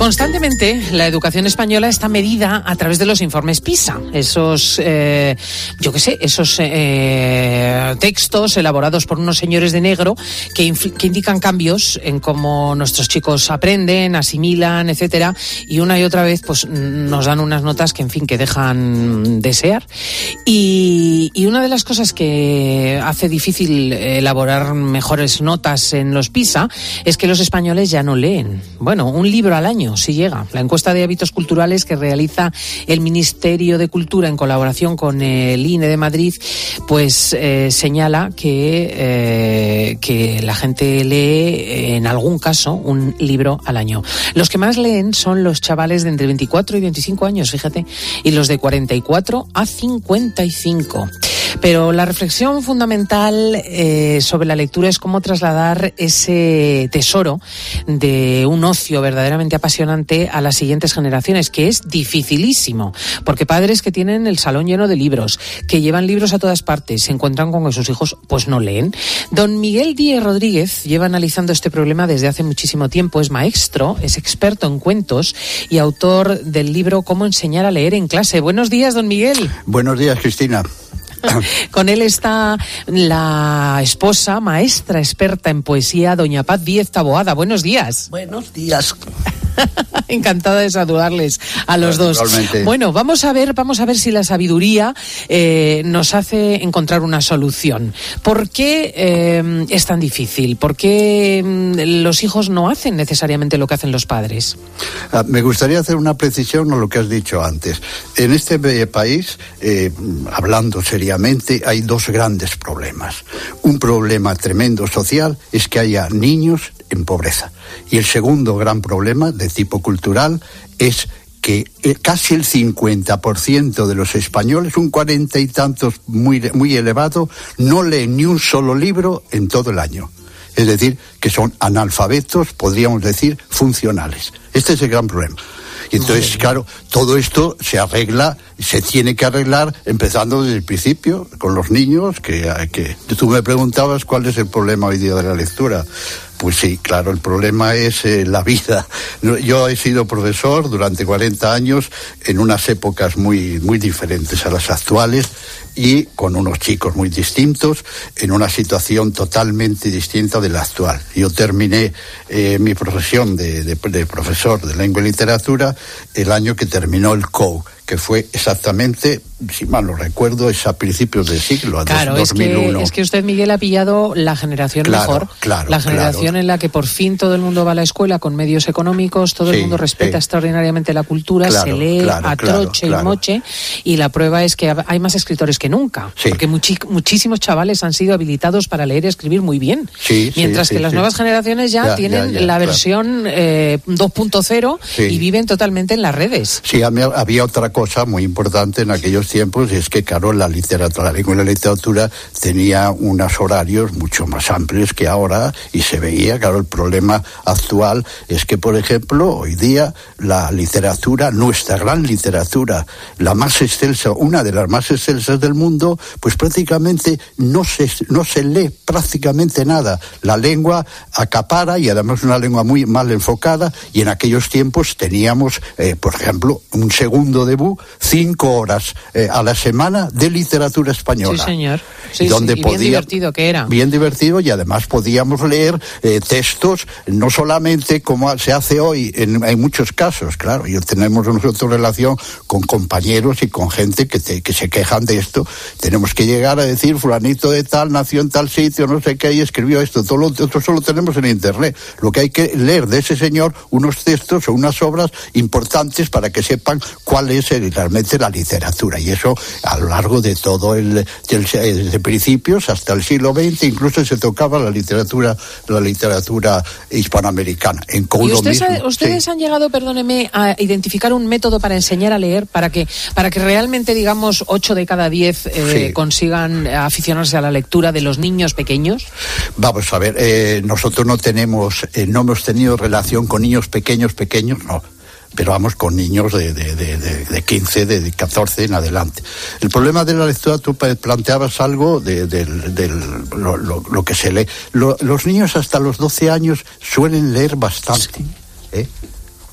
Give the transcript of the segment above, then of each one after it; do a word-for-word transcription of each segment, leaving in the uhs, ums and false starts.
Constantemente la educación española está medida a través de los informes PISA, esos, eh, yo qué sé, esos eh, textos elaborados por unos señores de negro que, inf- que indican cambios en cómo nuestros chicos aprenden, asimilan, etcétera, y una y otra vez pues nos dan unas notas que, en fin, que dejan desear. Y, y una de las cosas que hace difícil elaborar mejores notas en los PISA es que los españoles ya no leen. Bueno, un libro al año si llega. La encuesta de hábitos culturales que realiza el Ministerio de Cultura en colaboración con el I N E de Madrid, pues eh, señala que, eh, que la gente lee en algún caso un libro al año. Los que más leen son los chavales de entre veinticuatro y veinticinco años, fíjate, y los de cuarenta y cuatro a cincuenta y cinco. Pero la reflexión fundamental eh, sobre la lectura es cómo trasladar ese tesoro de un ocio verdaderamente apasionante a las siguientes generaciones, que es dificilísimo, porque padres que tienen el salón lleno de libros, que llevan libros a todas partes, se encuentran con que sus hijos pues no leen. Don Miguel Díez Rodríguez lleva analizando este problema desde hace muchísimo tiempo, es maestro, es experto en cuentos y autor del libro Cómo enseñar a leer en clase. Buenos días, don Miguel. Buenos días, Cristina. Con él está la esposa, maestra experta en poesía, doña Paz Díez Taboada. Buenos días. Buenos días. Encantada de saludarles a los dos. Realmente. Bueno, vamos a ver, vamos a ver si la sabiduría eh, nos hace encontrar una solución. ¿Por qué eh, es tan difícil? ¿Por qué mm, los hijos no hacen necesariamente lo que hacen los padres? Ah, me gustaría hacer una precisión a lo que has dicho antes. En este eh, país, eh, hablando seriamente, hay dos grandes problemas. Un problema tremendo social es que haya niños en pobreza. Y el segundo gran problema de tipo cultural es que casi el cincuenta por ciento de los españoles, un cuarenta y tantos muy, muy elevado, no leen ni un solo libro en todo el año. Es decir, que son analfabetos, podríamos decir, funcionales. Este es el gran problema. Y entonces, claro, todo esto se arregla, se tiene que arreglar empezando desde el principio, con los niños, que, que tú me preguntabas cuál es el problema hoy día de la lectura. Pues sí, claro, el problema es eh, la vida. Yo he sido profesor durante cuarenta años en unas épocas muy, muy diferentes a las actuales y con unos chicos muy distintos, en una situación totalmente distinta de la actual. Yo terminé eh, mi profesión de, de, de profesor de lengua y literatura el año que terminó el C O U, que fue exactamente, si mal no recuerdo, es a principios del siglo, a claro, dos mil uno. Es que, es que usted, Miguel, ha pillado la generación claro, mejor, claro, la generación claro. en la que por fin todo el mundo va a la escuela con medios económicos, todo sí, el mundo respeta sí. extraordinariamente la cultura, claro, se lee claro, a claro, troche claro. y moche, y la prueba es que hay más escritores que nunca, sí. porque muchi- muchísimos chavales han sido habilitados para leer y escribir muy bien, sí, mientras sí, que sí, las sí. nuevas generaciones ya, ya tienen ya, ya, la claro. versión eh, dos punto cero sí. y viven totalmente en las redes. Sí, había otra cosa muy importante en aquellos tiempos, y es que, claro, la literatura, la lengua y la literatura tenía unos horarios mucho más amplios que ahora, y se veía, claro, el problema actual es que, por ejemplo, hoy día la literatura, nuestra gran literatura, la más excelsa, una de las más excelsas del mundo, pues prácticamente no se, no se lee prácticamente nada. La lengua acapara, y además una lengua muy mal enfocada, y en aquellos tiempos teníamos, eh, por ejemplo, un segundo debut, cinco horas eh, a la semana de literatura española. Sí, señor. Sí, donde sí. Y podía, bien divertido que era. Bien divertido, y además podíamos leer eh, textos, no solamente como se hace hoy en, en muchos casos, claro, y tenemos nosotros relación con compañeros y con gente que, te, que se quejan de esto. Tenemos que llegar a decir, fulanito de tal nació en tal sitio, no sé qué, y escribió esto. Todo lo otro solo tenemos en internet. Lo que hay que leer de ese señor, unos textos o unas obras importantes para que sepan cuál es realmente la literatura. Y eso a lo largo de todo el, del, desde principios hasta el siglo veinte, incluso se tocaba la literatura, la literatura hispanoamericana. En ¿Y ustedes, mismo, ustedes sí. han llegado, perdóneme, a identificar un método para enseñar a leer, para que, para que realmente, digamos, ocho de cada diez eh, sí. consigan aficionarse a la lectura de los niños pequeños? Vamos a ver, eh, nosotros no tenemos, eh, no hemos tenido relación con niños pequeños, pequeños, no. Pero vamos con niños de, de, de, de, de quince, de catorce en adelante. El problema de la lectura, tú planteabas algo de, de, de, de lo, lo, lo que se lee. Lo, los niños hasta los doce años suelen leer bastante, ¿eh?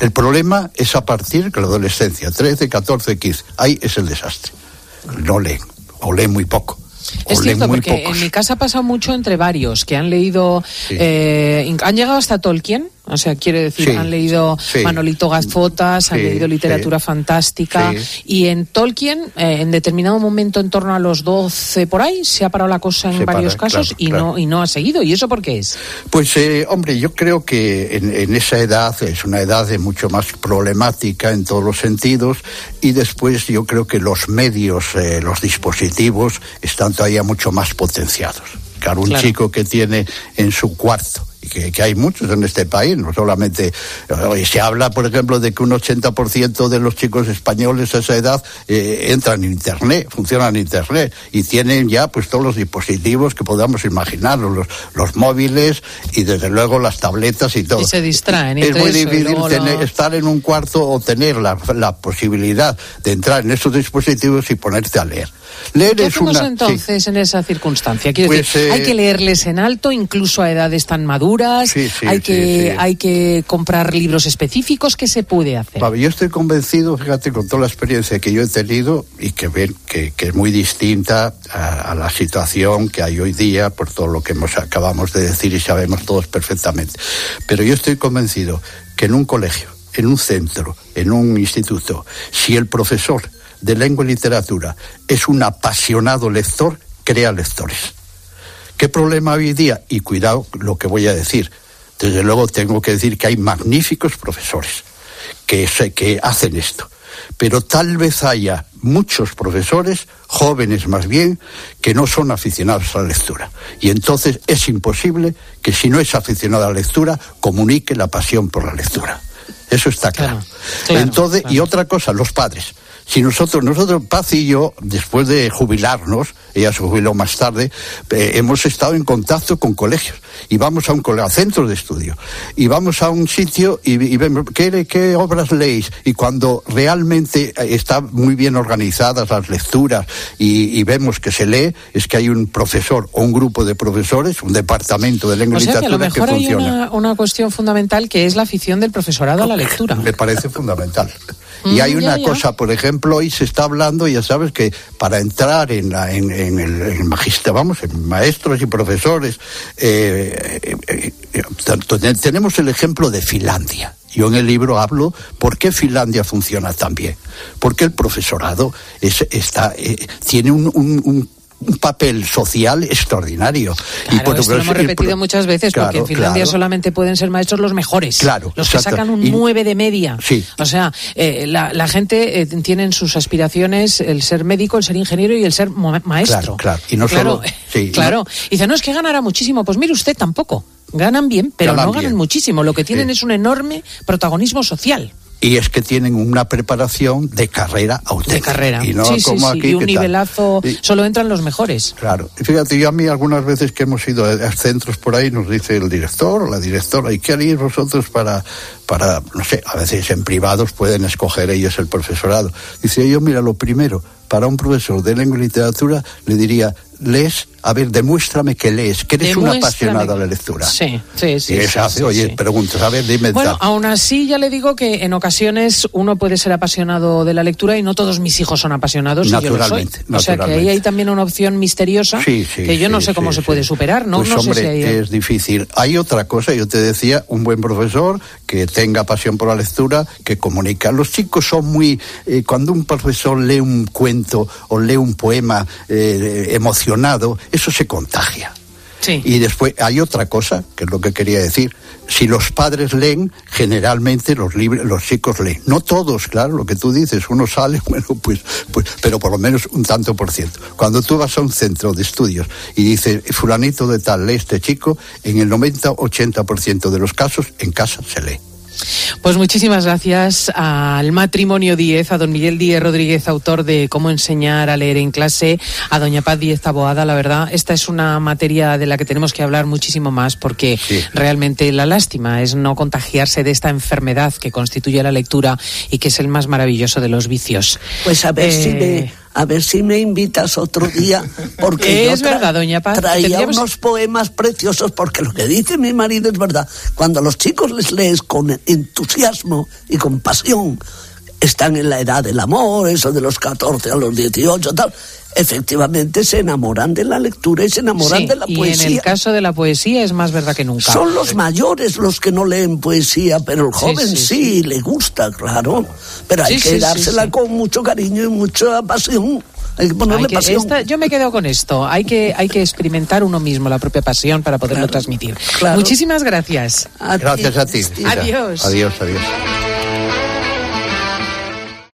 El problema es a partir de la adolescencia, trece, catorce, quince. Ahí es el desastre. No leen, o leen muy poco. Es cierto, porque pocos. En mi casa ha pasado mucho entre varios que han leído, sí. eh, han llegado hasta Tolkien, o sea, quiere decir, sí, han leído sí. Manolito Gafotas, sí, han leído literatura sí. fantástica, sí. y en Tolkien, eh, en determinado momento, en torno a los doce por ahí, se ha parado la cosa en se varios para, casos, claro, y claro. no y no ha seguido. ¿Y eso por qué es? Pues, eh, hombre, yo creo que en, en esa edad, es una edad de mucho más problemática en todos los sentidos, y después yo creo que los medios, eh, los dispositivos, están todavía mucho más potenciados. Claro, un claro. chico que tiene en su cuarto, y que, que hay muchos en este país, no solamente, hoy se habla, por ejemplo, de que un ochenta por ciento de los chicos españoles a esa edad eh, entran en Internet, funcionan en Internet, y tienen ya pues todos los dispositivos que podamos imaginar, los, los móviles y desde luego las tabletas y todo. Y se distraen. Es muy eso, difícil tener, lo... estar en un cuarto o tener la, la posibilidad de entrar en esos dispositivos y ponerte a leer. Leer ¿Qué es hacemos una... entonces sí. en esa circunstancia? Quiero pues, decir, eh... hay que leerles en alto, incluso a edades tan maduras, sí, sí, hay, que, sí, sí. hay que comprar libros específicos. ¿Qué se puede hacer? Vale, yo estoy convencido, fíjate, con toda la experiencia que yo he tenido y que ven que, que es muy distinta a, a la situación que hay hoy día por todo lo que hemos, acabamos de decir y sabemos todos perfectamente. Pero yo estoy convencido que en un colegio, en un centro, en un instituto, si el profesor de lengua y literatura es un apasionado lector, crea lectores. ¿Qué problema hoy día? Y cuidado lo que voy a decir. Desde luego tengo que decir que hay magníficos profesores que, que hacen esto. Pero tal vez haya muchos profesores, jóvenes más bien, que no son aficionados a la lectura. Y entonces es imposible que si no es aficionado a la lectura, comunique la pasión por la lectura. Eso está claro. claro, claro entonces, claro. Y otra cosa, los padres. Si nosotros, nosotros, Paz y yo, después de jubilarnos, ella se jubiló más tarde, eh, hemos estado en contacto con colegios, y vamos a un colegio, a centros de estudio, y vamos a un sitio y, y vemos, ¿qué, ¿qué obras leéis? Y cuando realmente están muy bien organizadas las lecturas y, y vemos que se lee, es que hay un profesor o un grupo de profesores, un departamento de lengua y literatura que, a lo mejor que funciona. Hay una, una cuestión fundamental que es la afición del profesorado a la lectura. Me parece fundamental. Y hay una ya, ya. cosa, por ejemplo, hoy se está hablando, ya sabes, que para entrar en, la, en, en el en magisterio, vamos, en maestros y profesores, eh, eh, eh, tenemos el ejemplo de Finlandia. Yo en el libro hablo por qué Finlandia funciona tan bien. Porque el profesorado es, está, eh, tiene un, un, un un papel social extraordinario. Claro, y por esto lo hemos repetido muchas veces, claro, porque en Finlandia claro. solamente pueden ser maestros los mejores, claro, los que sacan un y, nueve de media. Sí. O sea, eh, la, la gente eh, tiene en sus aspiraciones el ser médico, el ser ingeniero y el ser mo- maestro. Claro, claro. Y no claro, solo... Sí, claro. No. Y dice, no, es que ganará muchísimo. Pues mire usted, tampoco. Ganan bien, pero ganan no ganan bien. muchísimo. Lo que tienen sí. es un enorme protagonismo social. Y es que tienen una preparación de carrera auténtica. De carrera, y no sí, como sí, aquí, sí. Y un nivelazo, y, solo entran los mejores. Claro. Y fíjate, yo a mí algunas veces que hemos ido a centros por ahí, nos dice el director o la directora, ¿y qué haréis vosotros para, para, no sé, a veces en privados pueden escoger ellos el profesorado? Dice yo, mira, lo primero, para un profesor de lengua y literatura, le diría, lees, a ver, demuéstrame que lees, que eres un apasionado a la lectura. Sí, sí, sí. Y eso sí, hace, sí, oye, sí. preguntas, a ver, dime. Bueno, tal. aún así ya le digo que en ocasiones uno puede ser apasionado de la lectura y no todos mis hijos son apasionados. Naturalmente. Y yo lo soy. O sea que ahí hay también una opción misteriosa sí, sí, que yo no sí, sé cómo sí, se sí. puede superar, ¿no? Pues no hombre, sé si hay... es difícil. Hay otra cosa, yo te decía, un buen profesor que tenga pasión por la lectura, que comunica. Los chicos son muy... Eh, cuando un profesor lee un cuento o lee un poema eh, emocionado, eso se contagia. Sí. Y después hay otra cosa, que es lo que quería decir. Si los padres leen, generalmente los libros, los chicos leen. No todos, claro, lo que tú dices, uno sale, bueno, pues, pues, pero por lo menos un tanto por ciento. Cuando tú vas a un centro de estudios y dices, fulanito de tal, lee este chico, en el noventa a ochenta por ciento de los casos, en casa se lee. Pues muchísimas gracias al Matrimonio Díez, a don Miguel Díez Rodríguez, autor de Cómo enseñar a leer en clase, a doña Paz Díez Taboada. La verdad, esta es una materia de la que tenemos que hablar muchísimo más, porque sí. realmente la lástima es no contagiarse de esta enfermedad que constituye la lectura y que es el más maravilloso de los vicios. Pues a ver eh... si me a ver si me invitas otro día, porque es yo tra- verdad, doña Paz, traía tendríamos... unos poemas preciosos, porque lo que dice mi marido es verdad. Cuando a los chicos les lees con entusiasmo y con pasión, están en la edad del amor, eso de los catorce a los dieciocho, tal, efectivamente se enamoran de la lectura y se enamoran sí, de la y poesía. en el caso de la poesía es más verdad que nunca. Son los mayores los que no leen poesía, pero el joven sí, sí, sí, sí. le gusta, claro. Pero hay sí, que sí, dársela sí, sí. con mucho cariño y mucha pasión. Hay que ponerle hay que, pasión. Esta, yo me quedo con esto. Hay que, hay que experimentar uno mismo la propia pasión para poderlo claro, transmitir. Claro. Muchísimas gracias. A gracias ti. a ti. Adiós. Adiós, adiós.